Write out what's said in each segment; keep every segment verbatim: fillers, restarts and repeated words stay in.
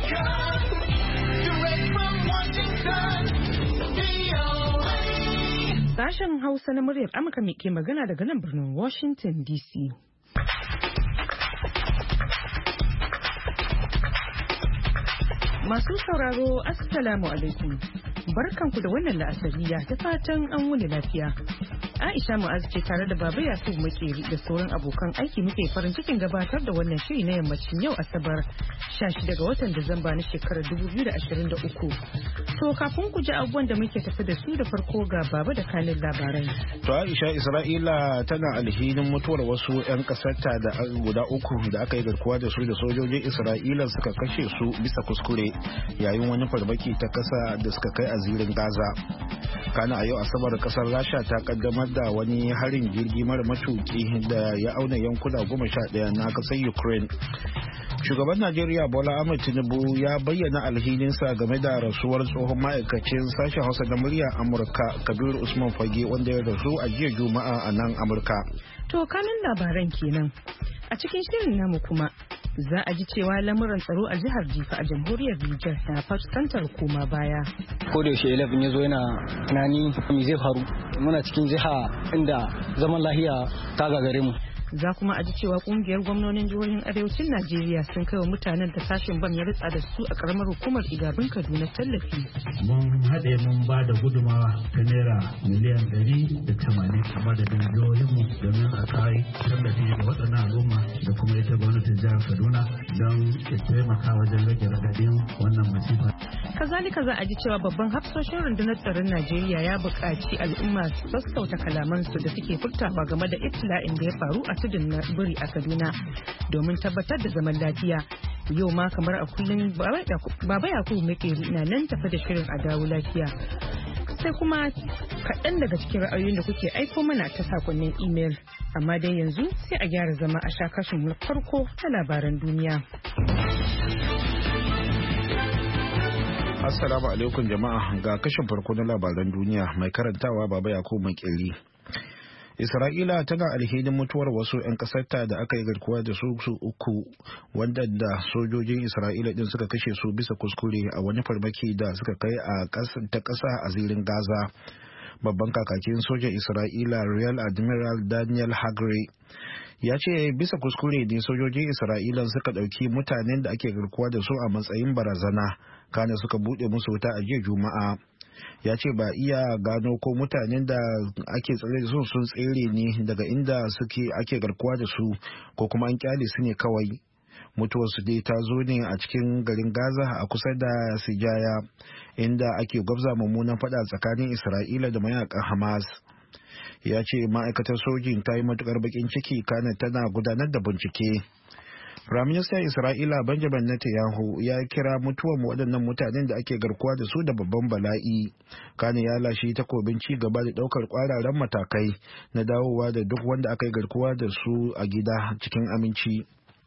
Sashen Hausa na muryar Amurka ke magana daga nan birnin Washington D C. Masu sauraro, Assalamu alaikum. Barkanku da wannan la'asariya ta fatan an wuni lafiya. Aisha Mu'az ce tare da Baba Yasir Makeri da sauran abokan aiki muke farin cikin gabatar da wannan shiri na yammacin yau Asabar sha shida ga watan Disamba na shekarar dubu biyu da ashirin da uku. To kafin ku ji abubuwan da muke tafi da su da farko ga Baba da kanin labarai. To Aisha, Isra'ila tana alhinin mutuwar wasu 'yan kasarta da guda uku da aka yi garkuwa da su da sojojin Isra'ila suka kashe su bisa kuskure yayin wani farmaki ta kasa da suka kai a zirin Gaza. Kana a yau Asabar kasar Rasha ta kaddamar da wani harin jirgi mara matuki da ya auna yankuna goma sha ɗaya na kasar Ukraine. Shugaban Najeriya Bola Ahmed Tinubu ya bayyana alhininsa game da rasuwar tsohon ma'aikacin sashen Hausa da muryar Amurka Kabir Usman Fage wanda ya rasu a jiya Juma'a a nan Amurka. To kanin labaran kenan. A cikin shirin namu kuma za a ji cewa lamuran tsaro a jihar Jifa a jamhuriyar Nijar na fuskantar koma baya. Ko da yaushe elefin ya zo yana tunani me zai faru. Muna cikin jiha inda zaman lahiya ta gagare mu. Za kuma a ji cewa kungiyar gwamnonin jihohin arewacin Najeriya sun kai wa mutanen da sashen bam ya ritsa da su a karamar hukumar Igabin Kaduna tallafi. Mun haɗe mun ba da gudumawa ta naira miliyan ɗari da tamanin a madadin jihohinmu domin a kai tallafi ga waɗannan al'umma da kuma ita gwamnatin jihar Kaduna don ya taimaka wajen rage raɗaɗin wannan masifa. Kazalika za a ji cewa babban hafsoshin rundunar tsaron Najeriya ya buƙaci al'umma su sassauta kalamansu da suke furtawa game da ibtila'in da ya faru a tudun na biri a Kaduna domin tabbatar da zaman lafiya. Yau ma kamar a kullum Baba Yakubu Makeri na nan tafi da shirin a dawo lafiya. Sai kuma kaɗan daga cikin ra'ayoyin da kuke aiko mana ta sakonnin imel. Amma dai yanzu sai a gyara zama a sha kashin farko na labaran duniya. Assalamu alaikum jama'a, ga kashin farko na labaran duniya mai karantawa Baba Yakubu Makeri. Isra'ila tana alhinin mutuwar wasu 'yan kasarta da aka yi garkuwa da su su uku wanda da sojojin Isra'ila din suka kashe su bisa kuskure a wani farmaki da suka kai a ta ƙasa a zirin Gaza. Babban kakakin sojan Isra'ila Rear Admiral Daniel Hagari ya ce bisa kuskure ne sojojin Isra'ila suka ɗauki mutanen da ake garkuwa da su a matsayin barazana kana suka buɗe musu wuta a jiya Juma'a. Ya ce ba iya gano ko mutanen da ake tsare da su sun tsere ne daga inda suke ake garkuwa da su ko kuma an kyale su ne kawai. Mutuwarsu dai ta zo ne a cikin garin Gaza a kusa da Sijaya inda ake gwabza mummunan fada tsakanin Isra'ila da mayakan Hamas. Ya ce ma'aikatar sojin ta yi matukar bakin ciki kana tana gudanar da bincike. Firaministan Isra'ila Benjamin Netanyahu ya kira mutuwar waɗannan mutanen da ake garkuwa da su da babban bala'i. Kane ya lashe takobin ci gaba da ɗaukar ƙwararren matakai na dawowa da duk wanda aka yi garkuwa da su a gida cikin aminci.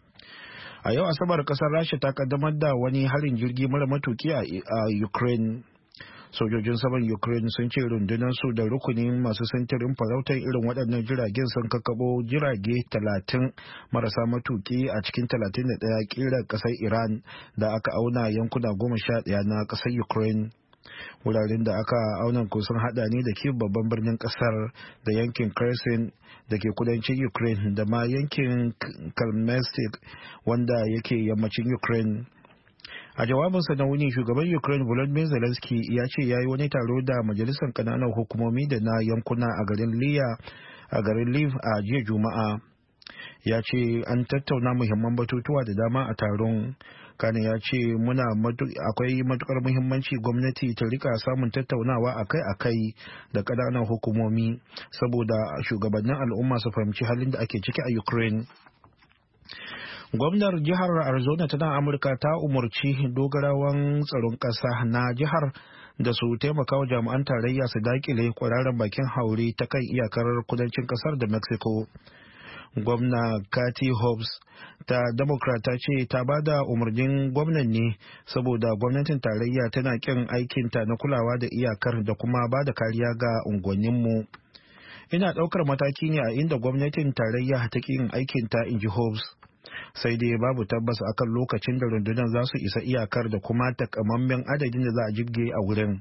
A yau Asabar ƙasar Rasha ta kaddamar da wani harin jirgi mara matuki a Ukraine. Sojojin saman Ukraine sun ce rundunar su da rukunin masu sintirin farautar irin waɗannan jiragen sun kakkaɓo jirage talatin marasa matuki a cikin talatin da ɗaya ƙirar ƙasar Iran da aka auna yankuna goma sha ɗaya na ƙasar Ukraine. Wuraren da aka auna ko sun hada ne da Kyiv babban birnin ƙasar da yankin Kherson da ke kudancin Ukraine da ma yankin Kalmestik wanda yake yammacin Ukraine. A jawabinsa na wuni shugaban Ukraine Volodymyr Zelensky ya ce ya yi wani taro da majalisar kananan hukumomi da na yankuna a garin Liya a garin Lviv a jiya Juma'a. Ya ce an tattauna muhimman batutuwa da dama a taron. Kane ya ce muna akwai matukar muhimmanci gwamnati ta rika samun tattaunawa akai-akai da kananan hukumomi saboda shugabannin al'umma su fahimci halin da ake ciki a Ukraine. Gwamnar jihar Arizona ta nan Amurka ta umarci dogarawan tsaron ƙasa na jihar da su taimaka wa jami'an tarayya su dakile kwararren bakin haure ta kan iyakar kudancin ƙasar da Mexico. Gwamna Kathy Hobbs ta Democrat ta ce ta ba da umarnin gwamnan ne saboda gwamnatin tarayya tana kin aikinta na kulawa da iyakar da kuma ba da kariya ga unguwanninmu. Ina ɗaukar mataki ne a inda gwamnatin tarayya ta kin aikinta, in ji Hobbs. sai dai babu tabbas akan lokacin da rundunar za su isa iyakar da kuma takamammen adadin da za a jibge a wurin.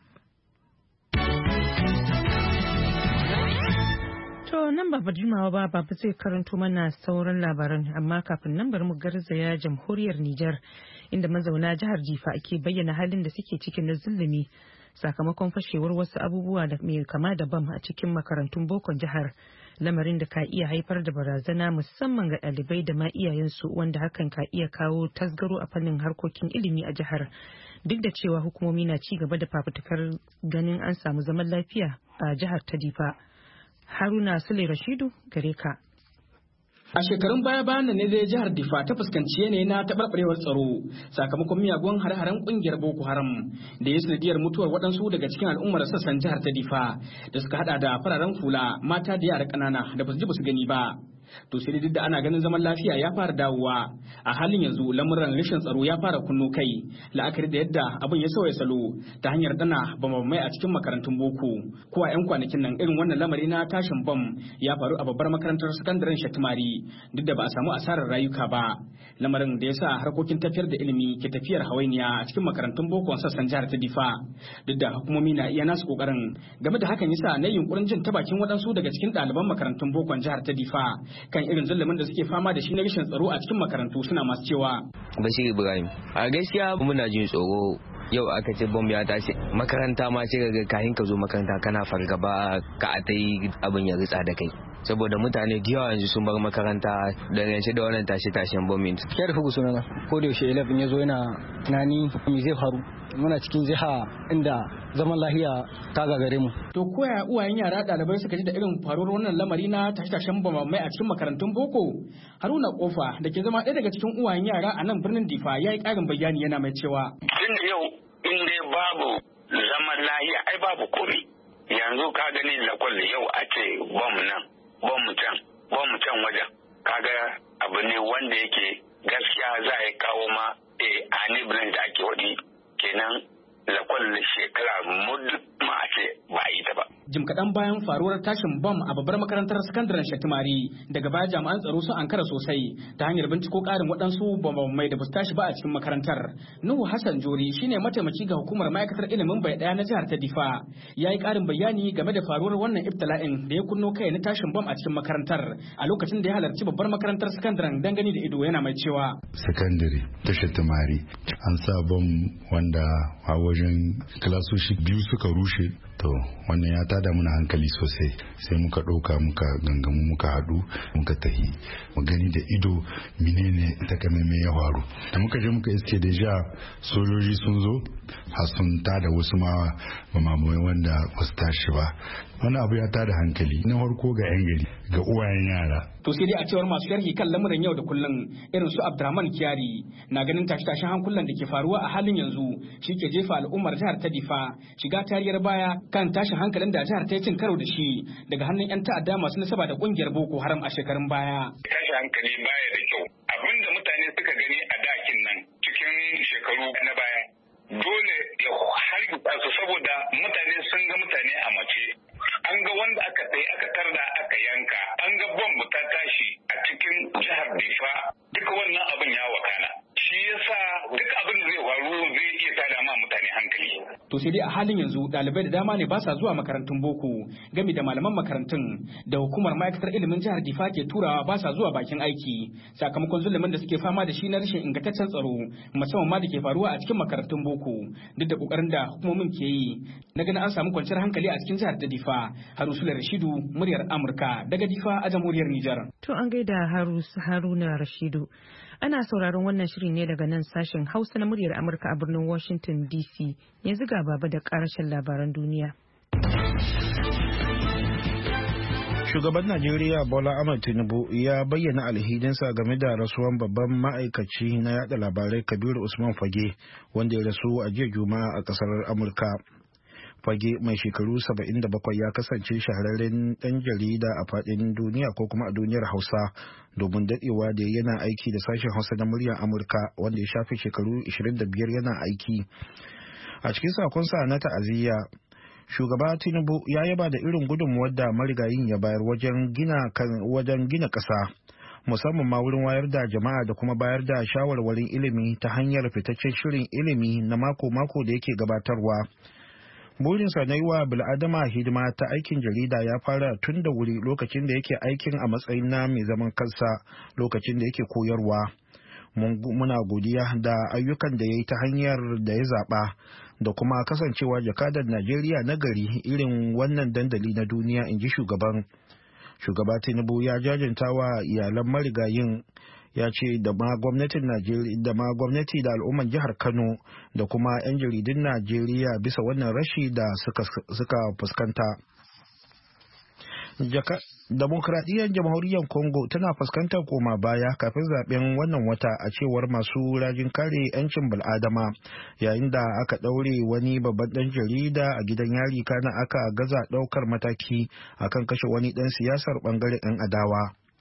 To nan ba jimawa ba babu zai karanto mana sauran labaran, amma kafin nan bari mu garzaya jamhuriyar Nijar inda mazauna jihar Difa ake bayyana halin da suke cikin na zulumi sakamakon fashewar wasu abubuwa da mai kama da bam a cikin makarantun bokon jihar, lamarin da ka iya haifar da barazana musamman ga ɗalibai da ma iyayensu, wanda hakan ka iya kawo tasgaro a fannin harkokin ilimi a jihar, duk da cewa hukumomi na ci gaba da fafutukar ganin an samu zaman lafiya a jihar ta Difa. Haruna Sule Rashidu gare ka. A shekarun baya-bayan nan ne zai jihar Difa ta fuskanci yanayi na taɓarɓarewar tsaro sakamakon miyagun hare-haren ƙungiyar Boko Haram da ya sanadiyar mutuwar waɗansu daga cikin al'ummar sassan jihar ta Difa da suka haɗa da fararen fula, mata da yara ƙanana da basu ji basu gani ba. To sai duk da ana ganin zaman lafiya ya fara dawowa, a halin yanzu lamuran rashin tsaro ya fara kunno kai, la'akari da yadda abin ya sauya salo ta hanyar dana bamamai a cikin makarantun boko. Ko a 'yan kwanakin nan irin wannan lamari na tashin bam ya faru a babbar makarantar sakandaren Shatimari, duk da ba a samu asarar rayuka ba, lamarin da ya sa harkokin tafiyar da ilimi ke tafiyar hawainiya a cikin makarantun boko sassan jihar ta Difa. Duk da hukumomi na iya nasu kokarin, game da hakan yasa na yunkurin jin ta bakin waɗansu daga cikin ɗaliban makarantun bokon jihar ta Difa kan irin zulumin da suke fama da shi na rashin tsaro a cikin makarantu, suna masu cewa Bashir Ibrahim, a gaskiya muna jin tsoro. Yau aka ce bom ya tashi makaranta ma ce ga kahin ka zo makaranta kana fargaba ka a ta yi abin ya ritsa da kai, saboda mutane da yawa yanzu sun bar makaranta da yanzu da wannan tashi tashin bombin. Ya rufe sunana ko da yaushe elef ya zo yana tunani me zai faru. Muna cikin jiha inda zaman lahiya ta gagare mu. To koya uwayen yara ɗalibai suka ji da irin faruwar wannan lamari na tashe-tashen bamamai a cikin makarantun boko? Haruna Kofa da ke zama ɗaya daga cikin uwayen yara a nan birnin Difa ya yi ƙarin bayani, yana mai cewa tun da yau in dai babu zaman lahiya ai babu komai. Yanzu ka gani lakwal yau a ce bom nan bom can bom can wajen, kaga abu ne wanda yake gaskiya za a kawo ma a anibulin da ake wadi kenan lakwal shekara mudu ma a ce ba a yi ta ba. Jim kaɗan bayan faruwar tashin bom a babbar makarantar sakandaren Shatimari, daga baya jami'an tsaro sun ankara sosai ta hanyar binciko ƙarin waɗansu bambamai da ba su tashi ba a cikin makarantar. Nuhu Hassan Jori shine mataimaki ga hukumar ma'aikatar ilimin bai ɗaya na jihar ta Difa. Ya yi ƙarin bayani game da faruwar wannan ibtila'in da ya kunno kai na tashin bom a cikin makarantar a lokacin da ya halarci babbar makarantar sakandaren dangane da ido, yana mai cewa. Sakandare ta Shatimari an sa bom wanda a wajen kilasoshi biyu suka rushe. To wannan ya tada muna hankali sosai, sai muka ɗauka muka gangamu muka haɗu muka tahi mu gani da ido menene takamaimai ya faru. Da muka je muka iske da ja sojoji sun zo har sun tada wasu ma mamamai wanda ba su tashi ba. Wani abu ya tada hankali na farko ga 'yan gari, ga uwayen yara. To sai dai a cewar masu sharhi kan lamuran yau da kullum irin su Abdurrahman Kiyari na ganin tashi-tashin hankulan da ke faruwa a halin yanzu shi ke jefa al'ummar jihar ta Difa shiga tariyar baya kan tashin hankalin da jihar ta yi cin karo da shi daga hannun 'yan ta'adda masu nasaba da kungiyar Boko Haram a shekarun baya. Tashin hankali baya da kyau. Abin da mutane suka gani a dakin nan cikin shekaru na baya dole ya hargitsa su, saboda mutane sun ga mutane a mace, an ga wanda aka tsaye aka tarda aka yanka, an ga bomb ta tashi a cikin jihar Difa. Duka wannan abin ya wakana, shi yasa duk abin da zai faru zai iya tada ma mutane hankali. To sai dai a halin yanzu ɗalibai da dama ne ba sa zuwa makarantun boko, gami da malaman makarantun da hukumar ma'aikatar ilimin jihar Difa ke turawa ba sa zuwa bakin aiki sakamakon zulumin da suke fama da shi na rashin ingantaccen tsaro, musamman ma da ke faruwa a cikin makarantun boko. Duk da kokarin da hukumomin ke yi na ganin an samu kwanciyar hankali a cikin jihar ta Difa. Haruna Rashidu, muryar Amurka daga Difa a jamhuriyar Nijar. To an gaida Haruna Rashidu. Ana sauraron wannan shirin ne daga nan sashen Hausa na muryar Amurka a birnin Washington D C. Yanzu ga baba da karashin labaran duniya. Shugaban Najeriya Bola Ahmed Tinubu ya bayyana alhidinsa game da rasuwan babban ma'aikaci na yada labarai Kabiru Usman Fage, wanda ya rasu a jiya Juma'a a kasar Amurka. Fage mai shekaru saba'in da bakwai ya kasance shahararren ɗan jarida a faɗin duniya ko kuma a duniyar Hausa, domin daɗewa da yana aiki da sashen Hausa na muryar Amurka, wanda ya shafe shekaru ashirin da biyar yana aiki. A cikin sakonsa na ta'aziyya, shugaba Tinubu ya yaba da irin gudunmuwar da marigayin ya bayar wajen gina wajen gina ƙasa. musamman ma wurin wayar da jama'a da kuma bayar da shawarwarin ilimi ta hanyar fitaccen shirin ilimi na mako-mako da yake gabatarwa. Burinsa na yi wa bil'adama hidima ta aikin jarida ya fara tun da wuri lokacin da yake aikin a matsayin na mai zaman kansa lokacin da yake koyarwa. Muna godiya da ayyukan da ya yi ta hanyar da ya zaɓa da kuma kasancewa jakadar Najeriya na gari irin wannan dandali na duniya, in ji shugaban. Shugaba Tinubu ya jajanta wa iyalan marigayin, ya ce da ma gwamnatin Najeriya da ma gwamnati da al'umman jihar Kano da kuma 'yan jaridun Najeriya bisa wannan rashi da suka, suka fuskanta. Demokradiyyar jamhuriyar Congo tana fuskantar koma baya kafin zaben wannan wata a cewar masu rajin kare 'yancin bil'adama, yayin da aka ɗaure wani babban ɗan jarida a gidan yari kana aka gaza ɗaukar mataki akan kashe wani ɗan siyasar ɓangaren 'yan adawa.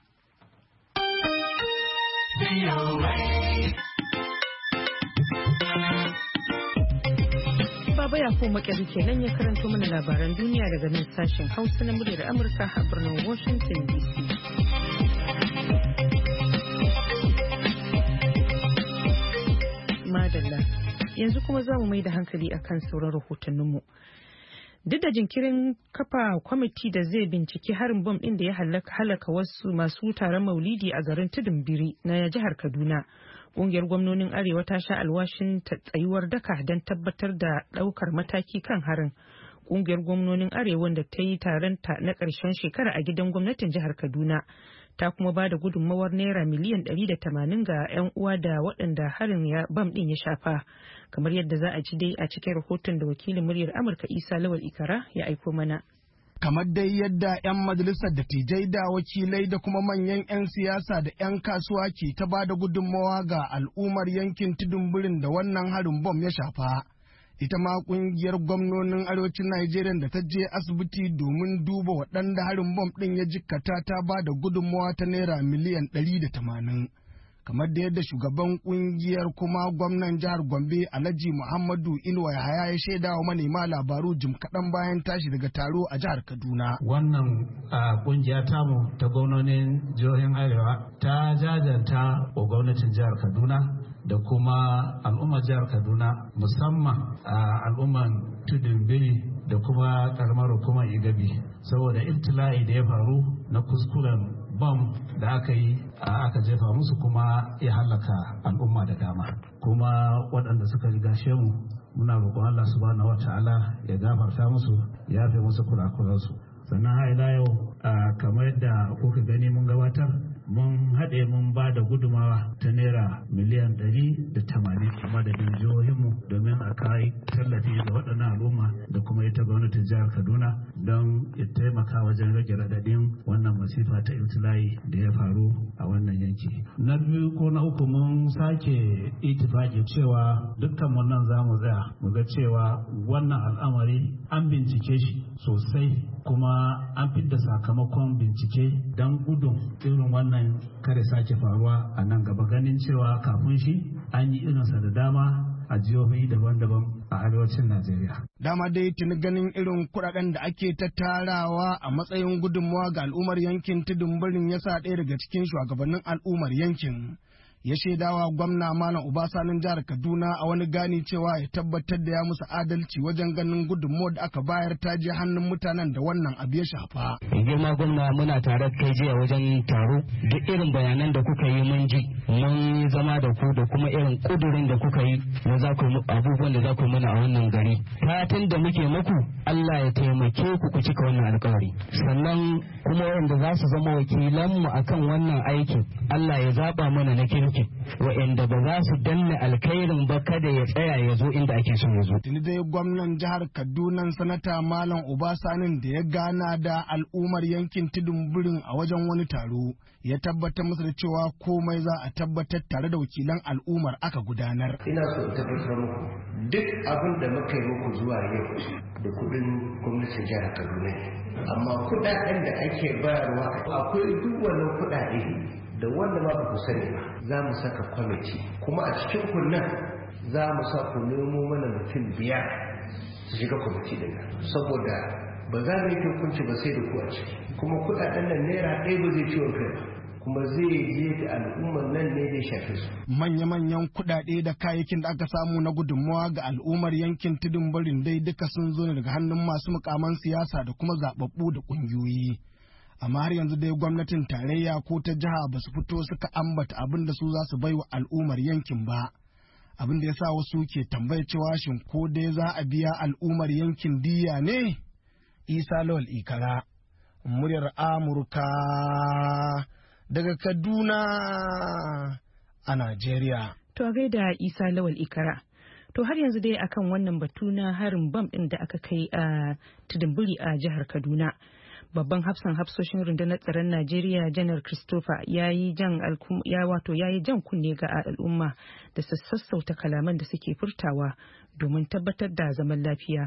Baba ya ko makeri kenan ya karanto mana labaran duniya daga nan sashen Hausa na muryar Amurka a birnin Washington D C. Madalla, yanzu kuma za mu mai da hankali akan sauran rahotanninmu. Duk da jinkirin kafa kwamiti da zai binciki harin bom ɗin da ya halaka wasu masu taron maulidi a garin Tudun Biri na jihar Kaduna. Ƙungiyar gwamnonin Arewa ta sha alwashin tsayuwar daka don tabbatar da ɗaukar mataki kan harin. Ƙungiyar gwamnonin Arewa da ta yi taron ta na ƙarshen shekara a gidan gwamnatin jihar Kaduna ta kuma ba da gudunmawar naira miliyan ɗari da tamanin ga 'yan uwa da waɗanda harin ya bam ɗin ya shafa. Kamar yadda za a ci dai a cikin rahoton da wakilin muryar Amurka Isa Lawal Ikara ya aiko mana. Kamar dai yadda 'yan majalisar dattijai da wakilai da kuma manyan 'yan siyasa da 'yan kasuwa ke ta ba da gudunmawa ga al'ummar yankin Tudun Birin da wannan harin bom ya shafa. Ita ma kungiyar gwamnonin arewacin Najeriya da ta je asibiti domin duba waɗanda harin bom ɗin ya jikkata ta ba da gudunmawa ta naira miliyan ɗari da tamanin. Kamar da yadda shugaban kungiyar kuma gwamnan jihar Gombe Alhaji Muhammadu Inuwa Yahaya ya shaida wa manema labaru jim kaɗan bayan tashi daga taro a jihar Kaduna. Wannan kungiya tamu ta gwamnonin jihohin Arewa ta jajanta wa gwamnatin jihar Kaduna da kuma al'ummar jihar Kaduna, musamman al'ummar Tudun Biri da kuma karamar hukumar Igabi, saboda ibtila'i da ya faru na kuskuren bam da aka yi aka jefa musu kuma ya halaka al'umma da dama. Kuma waɗanda suka riga mu muna roƙon Allah subhanahu wata'ala ya gafarta musu, ya yafe musu kurakuransu. Sannan har ila yau kamar yadda kuka gani mun gabatar, mun haɗe mun ba da gudumawa ta naira miliyan ɗari da tamanin a madadin jihohinmu domin a kai tallafi da waɗannan al'umma da kuma ita gwamnatin jihar Kaduna don ya taimaka wajen rage raɗaɗin wannan masifa ta ibtila'i da ya faru a wannan yanki. Na biyu ko na uku mun sake itifaki cewa dukkan wannan za mu tsaya mu ga cewa wannan al'amari an bincike shi sosai kuma an fidda sakamakon bincike don gudun irin wannan kare sake faruwa a nan gaba, ganin cewa kafin shi an yi irinsa da dama a jihohi daban-daban a arewacin Najeriya. Dama dai tuni ganin irin kuɗaɗen da ake tattarawa a matsayin gudunmawa ga al'ummar yankin Tudun Birin yasa ɗaya daga cikin shugabannin al'ummar yankin ya shaidawa gwamna Malam Obasanin jihar Kaduna a wani gani cewa ya tabbatar da ya musu adalci wajen ganin gudunmawar da aka bayar ta je hannun mutanen da wannan abu ya shafa. Girma gwamna, muna tare kai jiya wajen taro, duk irin bayanan da kuka yi mun ji, mun zama da ku da kuma irin kudurin da kuka yi na za ku abubuwan da za ku mana a wannan gari. Fatan da muke muku Allah ya taimake ku ku cika wannan alkawari. Sannan kuma wanda za su zama wakilanmu akan wannan aikin Allah ya zaba mana na kirki wa'anda ba za su danna alkhairin ba kada ya tsaya ya zo inda ake so ya zo. Tuni dai gwamnan jihar Kaduna sanata Malam Obasanin da ya gana da al'ummar yankin Tudun Birin a wajen wani taro ya tabbatar musu da cewa komai za a tabbatar tare da wakilan al'ummar aka gudanar. Ina so in tabbatar muku duk abin da muka yi muku zuwa yau da kudin gwamnatin jihar Kaduna, amma kudaden da ake bayarwa akwai duk wannan kudade da wanda ma ba ku sani ba, za mu saka kwamiti kuma a cikin kunnan za mu sa ku nemo mana mutum biyar su shiga kwamiti din nan, saboda ba za mu yi hukunci ba sai da ku a ciki, kuma kudaden nan naira ɗaya ba zai ciwon kai ba, kuma zai je da al'ummar nan ne da shafe su. Manya-manyan kuɗaɗe da kayayyakin da aka samu na gudunmawa ga al'ummar yankin tudun birin dai duka sun zo ne daga hannun masu mukaman siyasa da kuma zaɓaɓɓu da ƙungiyoyi. Amma har yanzu dai gwamnatin tarayya ko ta jiha ba su fito suka ambata abin da su za su bai wa al'ummar yankin ba. Abin da ya sa wasu ke tambaya cewa shin ko dai za a biya al'ummar yankin diya ne? Isa Lawal Ikara, muryar Amurka daga Kaduna a Najeriya. To a gaida Isa Lawal Ikara. To har yanzu dai akan wannan batu na harin bam ɗin da aka kai a Tudunburi a jihar Kaduna. Babban hafsan hafsoshin rundunar tsaron Najeriya Janar Christopher ya yi jan ya wato ya yi jan kunne ga al'umma da sassauta kalaman da suke furtawa domin tabbatar da zaman lafiya.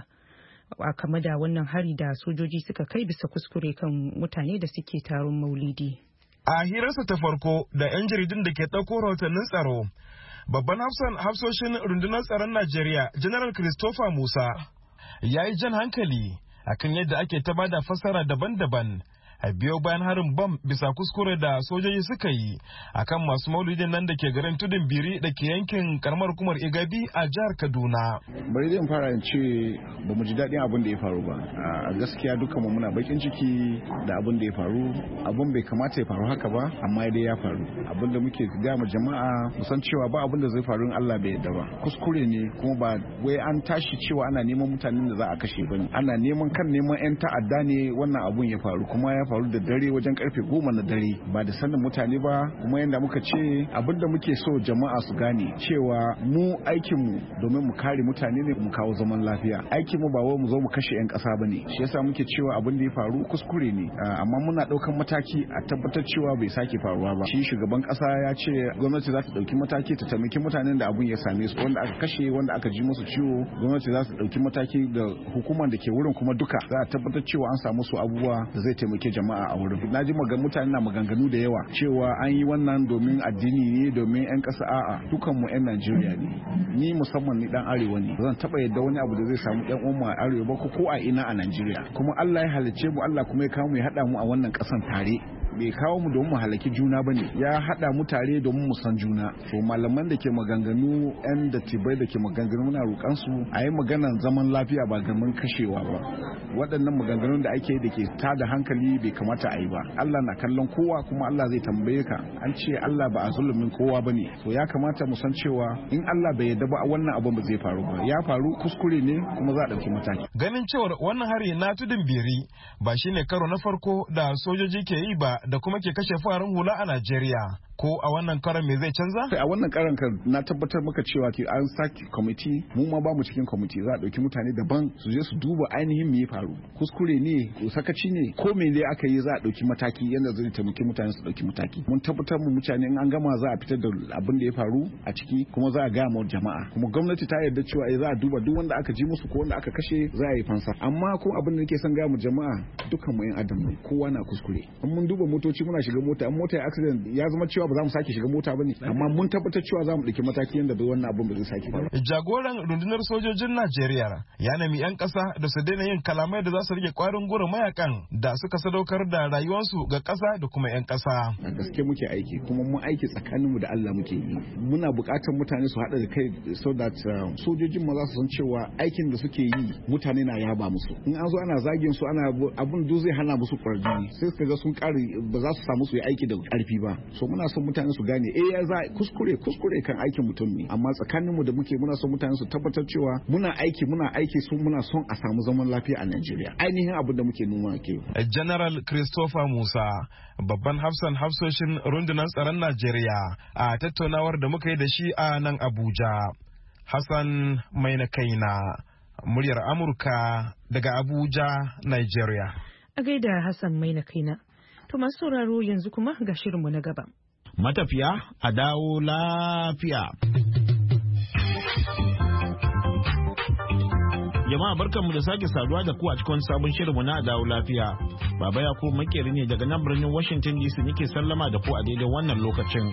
A kama da wannan hari da sojoji suka kai bisa kuskure kan mutane da suke taron maulidi. A hirarsa ta farko da 'yan jaridun da ke ɗauko rahotannin tsaro, babban hafsan hafsoshin rundunar tsaron Najeriya General Christopher Musa ya yi jan hankali akan yadda ake ta bada fassara daban-daban a biyo bayan harin bam bisa kuskure da sojoji suka yi akan masu maulidin nan da ke garin tudun biri da ke yankin karamar hukumar Igabi a jihar Kaduna. Bari zan fara in ce ba mu ji daɗin abin da ya faru ba. A gaskiya dukkan mu muna bakin ciki da abin da ya faru. Abin bai kamata ya faru haka ba, amma dai ya faru. Abin da muke ga mu jama'a mu san cewa ba abin da zai faru in Allah bai yarda ba. Kuskure ne kuma ba wai an tashi cewa ana neman mutanen da za a kashe bane. Ana neman kan neman 'yan ta'adda ne wannan abun ya faru kuma ya faru da dare wajen karfe goma na dare ba da sanin mutane ba. Kuma yadda muka ce abinda muke so jama'a su gane cewa mu aikinmu domin mu kare mutane ne mu kawo zaman lafiya. Aikinmu ba wai mu zo mu kashe 'yan ƙasa ba ne. Shi yasa muke cewa abin da ya faru kuskure ne, amma muna ɗaukan mataki a tabbatar cewa bai sake faruwa ba. Shi shugaban ƙasa ya ce gwamnati za ta ɗauki mataki ta taimaki mutanen da abun ya same su, wanda aka kashe wanda aka ji musu ciwo. Gwamnati za ta ɗauki mataki da hukumar da ke wurin kuma duka za a tabbatar cewa an samu su abubuwa da zai taimake jama'a a wurin. Na ji mutane na maganganu da yawa cewa an yi wannan domin addini ne, domin 'yan ƙasa. A'a, dukanmu 'yan Najeriya ne. Ni musamman ni dan arewa ne. Zan taɓa yadda wani abu da zai samu 'yan uwanmu a arewa ba ko a ina a Najeriya. Kuma Allah ya halicce mu, Allah kuma ya kawo mu ya haɗa mu a wannan ƙasan tare. Bai kawo mu domin mu halaki juna bane, ya hada mu tare domin mu san juna. To malaman da ke maganganu, yan da tibai da ke maganganu, muna roƙan su a yi maganan zaman lafiya ba gaman kashewa ba. Waɗannan maganganun da ake da ke tada hankali bai kamata a yi ba. Allah na kallon kowa kuma Allah zai tambaye ka. An ce Allah ba a zulumin kowa bane. To ya kamata mu san cewa in Allah bai yarda ba wannan abin ba zai faru ba. Ya faru, kuskure ne kuma za a ɗauki mataki. Ganin cewar wannan hari na tudun biri ba shine karo na farko da sojoji ke yi ba da kuma ke kashe fararen hula a Najeriya. Ko a wannan karan me zai canza? A wannan karan kan na tabbatar maka cewa ke an saki kwamiti, mu ma ba mu cikin kwamiti, za a ɗauki mutane daban su je su duba ainihin me ya faru. Kuskure ne, sakaci ne, ko me ne aka yi za a ɗauki mataki yadda zai taimaki mutane su ɗauki mataki. Mun tabbatar mu mutane in an gama za a fitar da abin da ya faru a ciki kuma za a gaya ma jama'a. Kuma gwamnati ta yarda cewa za a duba duk wanda aka ji musu ko wanda aka kashe za a yi fansa. Amma ko abin da nake son gaya mu jama'a, dukkan mu 'yan adam ne, kowa na kuskure. In mun duba motoci muna shiga mota, in mota ya accident ya zama cewa ba za mu sake shiga mota bane, amma mun tabbatar cewa za mu ɗauki mataki yadda bai wannan abin ba zai sake ba. Jagoran rundunar sojojin Najeriya ya nemi 'yan ƙasa da su daina yin kalamai da za su rage ƙwarin gwiwar mayakan da suka sadaukar da rayuwarsu ga ƙasa da kuma 'yan ƙasa. A gaske muke aiki kuma mun aiki tsakaninmu da Allah muke yi. Muna buƙatar mutane su haɗa da kai so that sojojin ma za su san cewa aikin da suke yi mutane na yaba musu. In an zo ana zagin su ana abun duk zai hana musu ƙwarjini, sai suka ga sun ƙare ba za su samu su yi aiki da ƙarfi ba. So muna son mutane su gane eh ya za kuskure kuskure kan aikin mutum ne, amma tsakaninmu da muke muna son mutane su tabbatar cewa muna aiki muna aiki su muna son a samu zaman lafiya a Najeriya. Ainihin abin da muke nuna ke. General Christopher Musa, babban hafsan hafsoshin rundunar tsaron Najeriya, a tattaunawar da muka yi da shi a nan Abuja. Hassan Maina Kaina, muryar Amurka daga Abuja, Nigeria. A gaida Hassan Maina Kaina. To masu sauraro yanzu kuma ga shirinmu na gaba. Matafiya a dawo lafiya. Jama'a barkanmu da sake saduwa da ku a cikin sabon shirinmu na dawo lafiya. Baba Yakubu makeri ne daga nan birnin Washington D C nake sallama da ku a daidai wannan lokacin.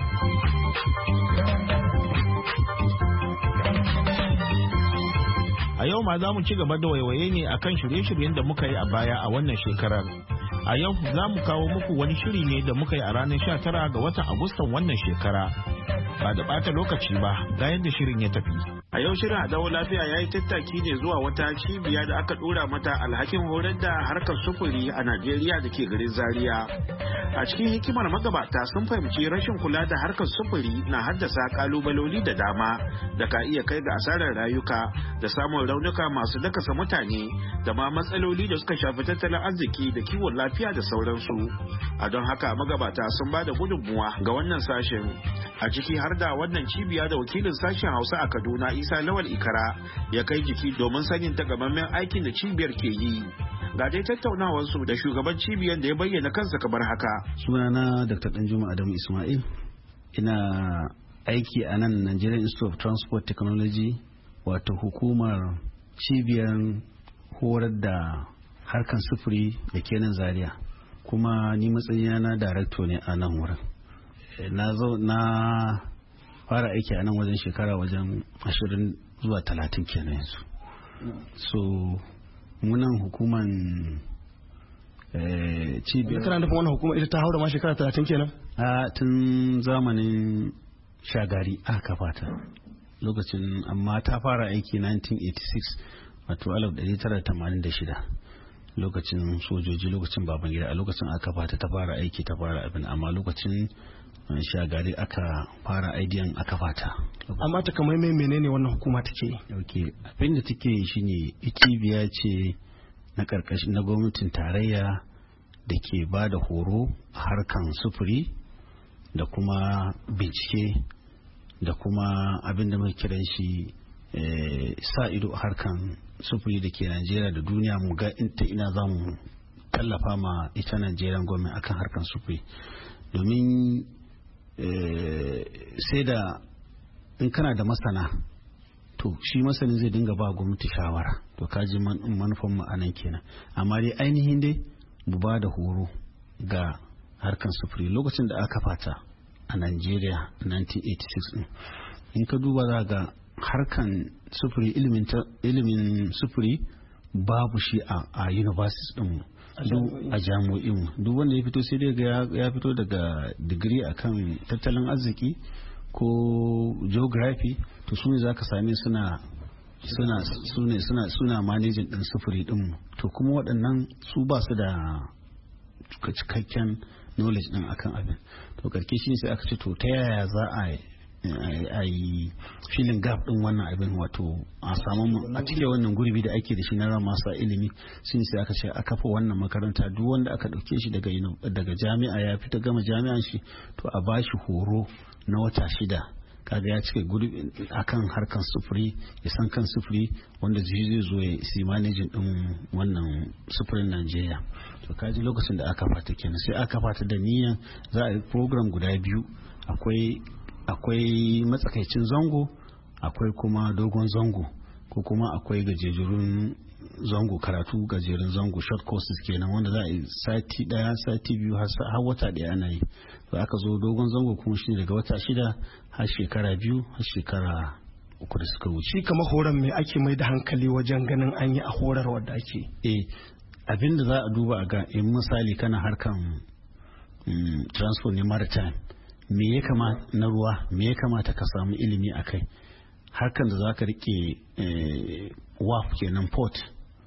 A yau ma za mu ci gaba da waiwaye ne akan shirye-shiryen da muka yi a baya a wannan shekarar. A yau za mu kawo muku wani shiri ne da muka yi a ranar sha tara ga watan Agustan wannan shekara. Ba da ɓata lokaci ba ga yadda shirin ya tafi. A yau shirin a dawo lafiya ya yi tattaki ne zuwa wata cibiya da aka ɗora mata alhakin horar da harkar sufuri a Najeriya da ke garin Zaria. A cikin hikimar magabata sun fahimci rashin kula da harkar sufuri na haddasa kalubaloli da dama da ka iya kai ga asarar rayuka da samun raunuka masu dakasa mutane da ma matsaloli da suka shafi tattalin arziki da kiwon lafiya da sauransu. A don haka magabata sun ba da gudunmuwa ga wannan sashen, a ciki har da wannan cibiya da wakilin sashen Hausa a Kaduna Isa Lawal Ikara ya kai jiki domin sanin takamaiman aikin da cibiyar ke yi. Ga dai tattaunawar su da shugaban cibiyar da ya bayyana kansa kamar haka. Sunana Doctor Danjuma Adamu Ismail, ina aiki a nan Nigerian Institute of Transport Technology, wato hukumar cibiyar horar da harkan sufuri da ke nan Zaria, kuma ni matsayina na director ne a nan wurin. Na zo na fara aiki a nan wajen shekara wajen ashirin zuwa talatin kenan yanzu. So munan hukuman cibiyar. Kana nufin wannan hukuma ita ta haura ma shekara talatin kenan? A tun zamanin Shagari aka kafa ta lokacin, amma ta fara aiki nineteen eighty-six, wato alif ɗari tara tamanin da shida, lokacin sojoji, lokacin Babangida. A lokacin aka kafa ta ta fara aiki, ta fara abin, amma lokacin Shagari aka fara aidiyan aka fata. Amma ta kamar mai menene wannan hukuma take? Ok, abin da take shine cibiya ce na karkashin na gwamnatin tarayya da ke ba da horo a harkan sufuri da kuma bincike da kuma abin da muke kiran shi sa ido a harkan sufuri da ke Najeriya da duniya, mu ga ta ina za mu tallafa ma ita Najeriya gwamnati akan harkan sufuri. Domin sai da in kana da masana, to shi masanin zai dinga ba gwamnati shawara, to kaji manufan mu anan kenan. Amma dai ainihin dai mu ba da horo ga harkan sufuri. Lokacin da aka fata a Najeriya nineteen eighty-six din, in ka duba za ga harkan sufuri, ilimin sufuri babu shi a universities din a jami'o'in. Duk wanda ya fito sai dai ga ya fito daga digiri akan tattalin arziki ko geography, to su ne za ka same suna suna suna suna suna managing din sufuri din. To kuma waɗannan su ba su da cikakken knowledge din akan abin. To karke shi ne sai aka ce to ta yaya za a a yi filin gap din wannan abin, wato a samu a cike wannan gurbi da ake da shi na masu ilimi. Sun sai aka ce a kafa wannan makaranta, duk wanda aka dauke shi daga daga jami'a ya fita gama jami'an shi, to a bashi horo na wata shida, kaga ya cike gurbi akan harkan sufuri, ya san kan sufuri, wanda zai zo ya si managing din wannan sufurin Najeriya. To kaji lokacin da aka fata kenan, sai aka fata da niyyar za a yi program guda biyu, akwai akwai matsakaicin zango, akwai kuma dogon zango, ko kuma akwai gajerun zango, karatu gajerun zango, short courses kenan, wanda za a yi sati daya sati biyu har wata daya ana yi. To aka zo dogon zango kuma shi daga wata shida har shekara biyu har shekara uku da suka wuce. Shi kamar horon me ake mai da hankali wajen ganin an yi a horar wadda ake? Eh, abin da za a duba a ga, in misali kana harkan mm, transport ne maritime, me ya kamata na ruwa, me ya kamata ka samu ilimi a kai. Harkan da za ka rike wharf kenan, port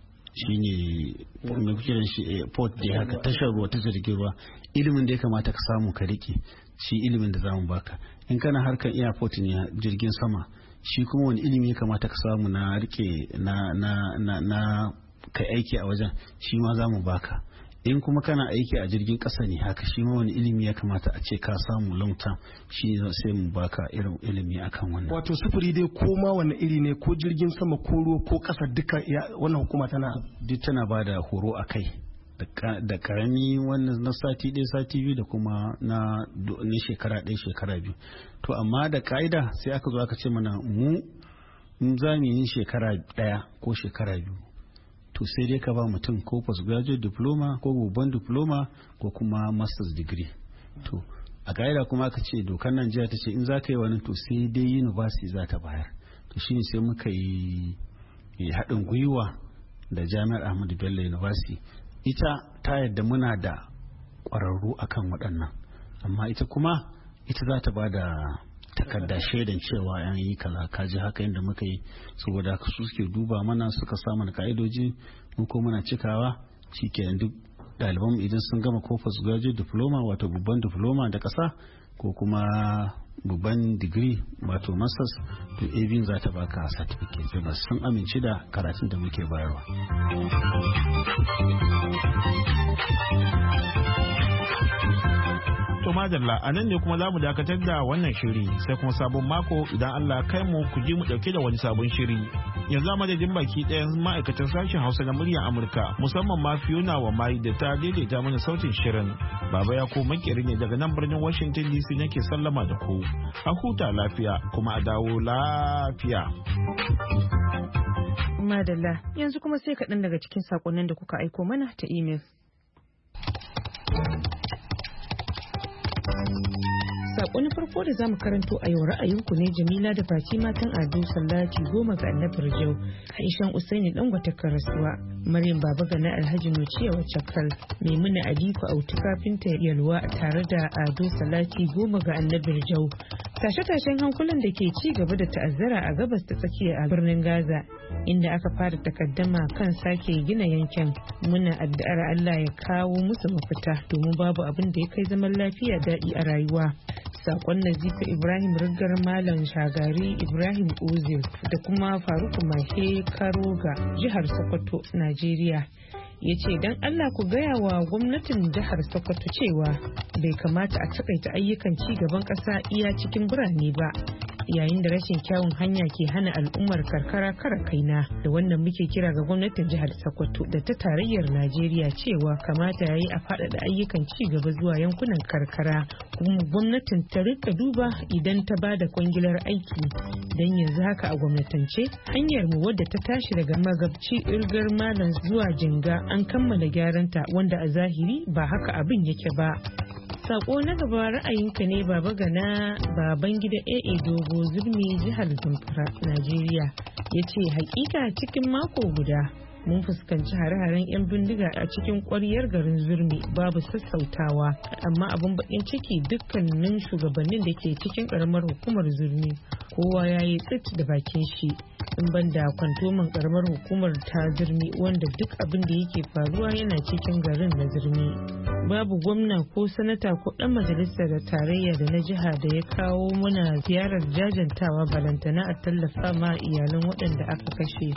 shine mai kiran shi port da haka, tashar ruwa, tashar jirgin ruwa, ilimin da ya kamata ka samu ka rike shi ilimin da zamu baka. In kana harkan airport ne, jirgin sama, shi kuma wani ilimi ya kamata ka samu na rike na na na, na kai aiki a wajen, shi ma zamu baka. In kuma kana aiki a jirgin ƙasa ne haka, shi ma wani ilimi ya kamata a ce ka samu long term, shi sai mu baka irin ilimi akan wannan. Wato sufuri dai ko ma wani iri ne, ko jirgin sama ko ruwa ko ƙasa, duka wannan hukuma tana duk tana ba da horo a kai, da karami wannan na sati ɗaya sati biyu da kuma na shekara ɗaya shekara biyu. To amma da ka'ida sai aka zo aka ce mana mu in za mu yi shekara ɗaya ko shekara biyu, to sai dai ka ba mutum ko postgraduate diploma ko babban diploma ko kuma master's degree. To a ka'ida kuma aka ce dokar Najeriya ta ce in za ka yi wani, to sai dai university za ta bayar. To shine sai muka yi haɗin gwiwa da Jami'ar Ahmadu Bello University, ita ta yadda muna da ƙwararru akan waɗannan, amma ita kuma ita za ta ba da takarda shaidan cewa yan yi kaza kaji haka yadda muka yi, saboda su suke duba mana suka sa mana ka'idoji mu ko muna cikawa. Shikenan duk ɗaliban idan sun gama ko postgraduate diploma wato babban diploma da ƙasa ko kuma babban digiri wato masters, to abin za ta baka certificate ba sun amince da karatun da muke bayarwa. To madalla, a nan ne kuma za mu dakatar da wannan shiri sai kuma sabon mako idan Allah kai mu ku ji mu dauke da wani sabon shiri. Yanzu a madadin baki ɗayan ma'aikatan sashen Hausa na muryar Amurka musamman ma Fiona wa mai da ta daidaita mana sautin shirin. Baba ya ko makeri ne daga nan birnin Washington D C nake sallama da ku. A huta lafiya kuma a dawo lafiya. Madalla, yanzu kuma sai kaɗan daga cikin sakonnin da kuka aiko mana ta imel. Sako na farko da zamu karanto a yau ra'ayinku ne Jamila da Fati matan Ado Sallati goma ga Annabi Rijau, Aishan Usaini Dangwata Karasuwa, Maryam Baba Gana Alhaji Nociya Wacakal, Maimuna Aliko Autu Kafinta Yalwa tare da Ado Sallati goma ga Annabi Rijau. Tashe-tashen hankulan da ke ci gaba da ta'azzara a gabas ta tsakiya a birnin Gaza, inda aka fara takaddama kan sake gina yankin. Muna addu'ar Allah ya kawo musu mafita domin babu abin da ya kai zaman lafiya daɗi a rayuwa. Sakon Nazifa Ibrahim Rigar Malam Shagari Ibrahim Ozil da kuma Faruku Mahe Karoga jihar Sokoto, Najeriya. Ya ce don Allah ku gaya wa gwamnatin jihar Sokoto cewa bai kamata a takaita ayyukan ci gaban ƙasa iya cikin birane ba, yayin da rashin kyawun hanya ke hana al'ummar karkara kara kaina. Da wannan muke kira ga gwamnatin jihar Sokoto da ta tarayyar Najeriya cewa kamata yayi a faɗaɗa ayyukan ci gaba zuwa yankunan karkara, kuma gwamnatin ta rika duba idan ta ba da kwangilar aiki. Dan yanzu haka a gwamnatance hanyar mu wadda ta tashi daga magabci irgar malam zuwa Jinga an kammala gyaranta, wanda a zahiri ba haka abin yake ba. Sako na gaba ra'ayinka ne Baba Gana baban gida A A Dogo Zurmi jihar Zamfara, Najeriya. Ya ce hakika cikin mako guda mun fuskanci hare-haren 'yan bindiga a cikin ƙwaryar garin Zurmi babu sassautawa, amma abin bakin ciki dukkanin shugabannin da ke cikin ƙaramar hukumar Zurmi kowa ya yi tsit da bakin shi, in banda kwantoman ƙaramar hukumar ta Zurmi wanda duk abin da yake faruwa yana cikin garin na Zurmi. Babu gwamna ko sanata ko ɗan majalisar da tarayya da na jiha da ya kawo muna ziyarar jajantawa balantana a tallafa ma iyalan waɗanda aka kashe.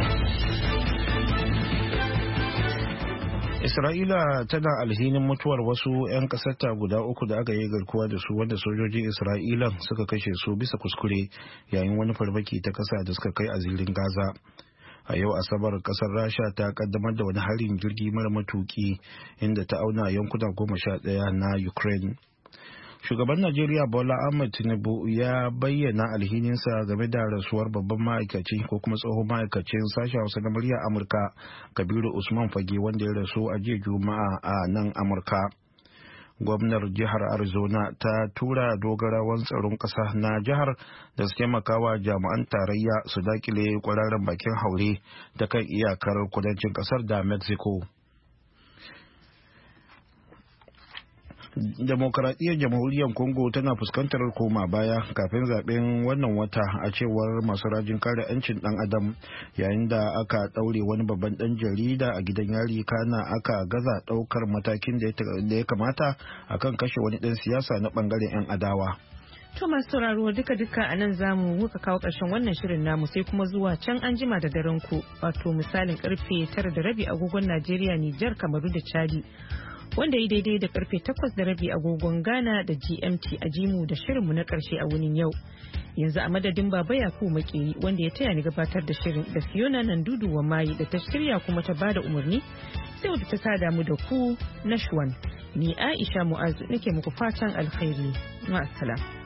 Isra'ila tana alhinin mutuwar wasu 'yan ƙasarta guda uku da aka yi garkuwa da su wanda sojojin Isra'ila suka kashe su bisa kuskure yayin wani farmaki ta ƙasa da suka kai a zirin Gaza. A yau Asabar ƙasar Rasha ta kaddamar da wani harin jirgi mara matuki inda ta auna yankuna goma sha ɗaya na Ukraine. Shugaban Najeriya Bola Ahmed Tinubu ya bayyana alhininsa game da rasuwar babban ma'aikaci ko kuma tsohon ma'aikacin sashen Hausa na muryar Amurka Kabiru Usman Fage wanda ya rasu a jiya Juma'a a nan Amurka. Gwamnar jihar Arizona ta tura dogarawan tsaron ƙasa na jihar da su taimakawa jami'an tarayya su dakile kwararren bakin haure ta kan iyakar kudancin ƙasar da Mexico. Demokaradiyyar jamhuriyar Congo tana fuskantar koma baya kafin zaben wannan wata a cewar masu rajin kare 'yancin dan adam, yayin da aka daure wani babban dan jarida a gidan yari kana aka gaza daukar matakin da ya kamata akan kashe wani dan siyasa na bangaren 'yan adawa. To masu sauraro duka-duka a nan zamu muka kawo ƙarshen wannan shirin namu, sai kuma zuwa can an jima da daren ku wato misalin karfe tara da rabi agogon Najeriya, Nijar, Kamaru da Chadi, wanda yi daidai da karfe takwas da rabi agogon Ghana da G M T a jimu da shirinmu na karshe a wunin yau. Yanzu a madadin Baba Yakubu Makeri wanda ya taya ni gabatar da shirin, da Fiona Nandudu wa Mayi da ta shirya kuma ta bada umarni, sai wadda ta sada mu da ku Nashwan. Ni Aisha Mu'azu nake muku fatan alkhairi. Ma'assalam.